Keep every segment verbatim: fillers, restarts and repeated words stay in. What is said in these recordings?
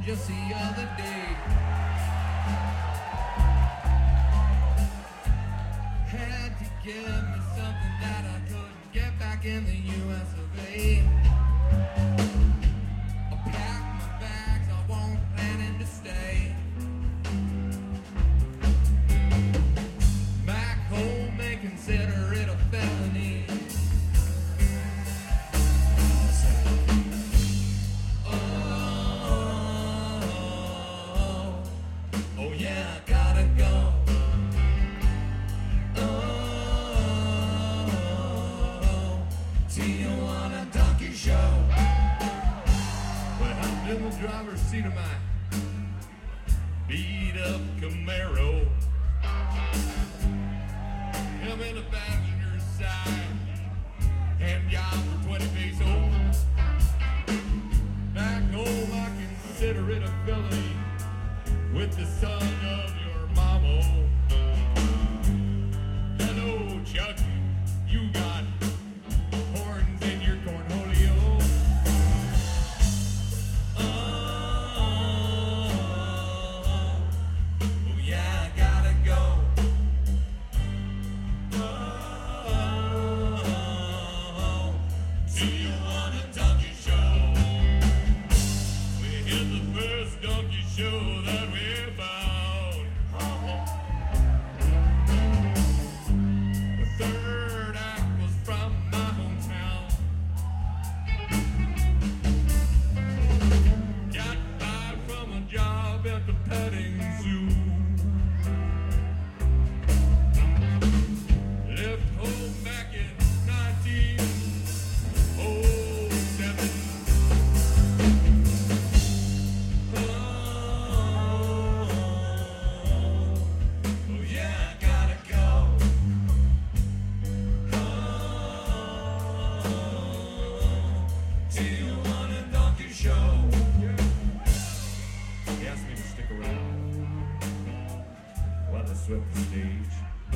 just the other day. Had to give me something that I couldn't get back in the U S of A. I packed my bags, I won't planning to stay. Back home, they consider it a felony. Driver's seat of my beat up Camaro. I'm in the passenger's side, hand job for twenty pesos. Back home I consider it a felony with the son of your mama. Hello, Chuck, you got horns in your cornholio. Swept the stage.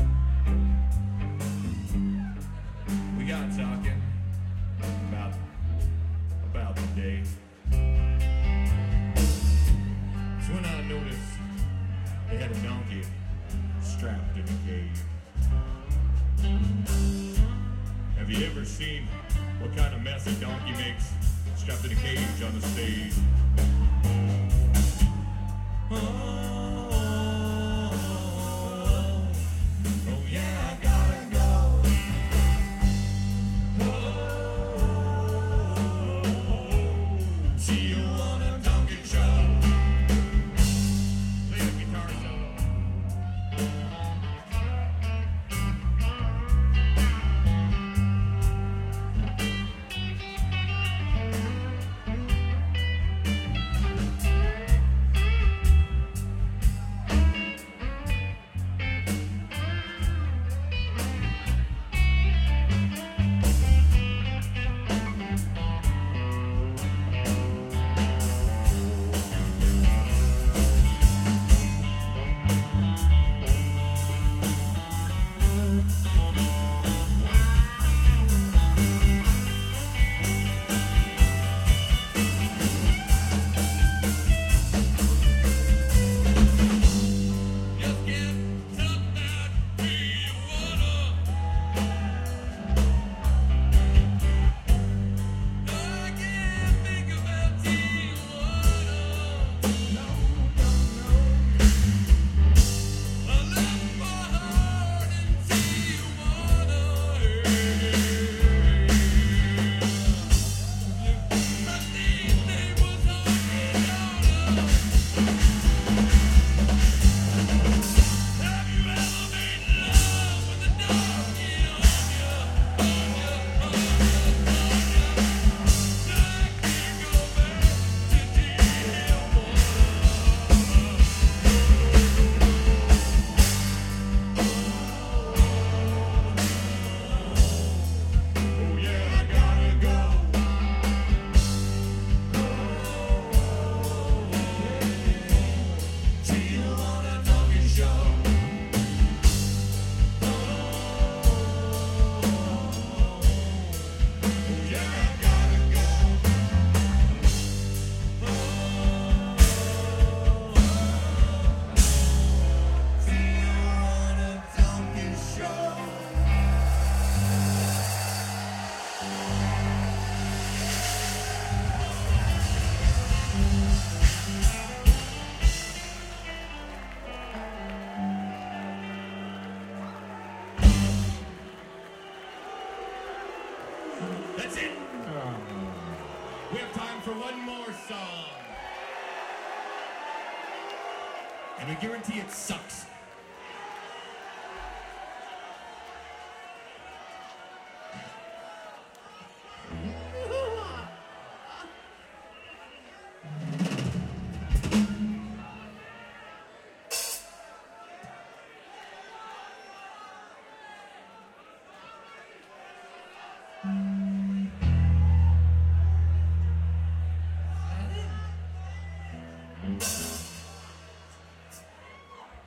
We got talking about about the day. It's when I noticed they had a donkey strapped in a cage. Have you ever seen what kind of mess a donkey makes strapped in a cage on the stage? Oh. And we guarantee it sucks. Mm-hmm.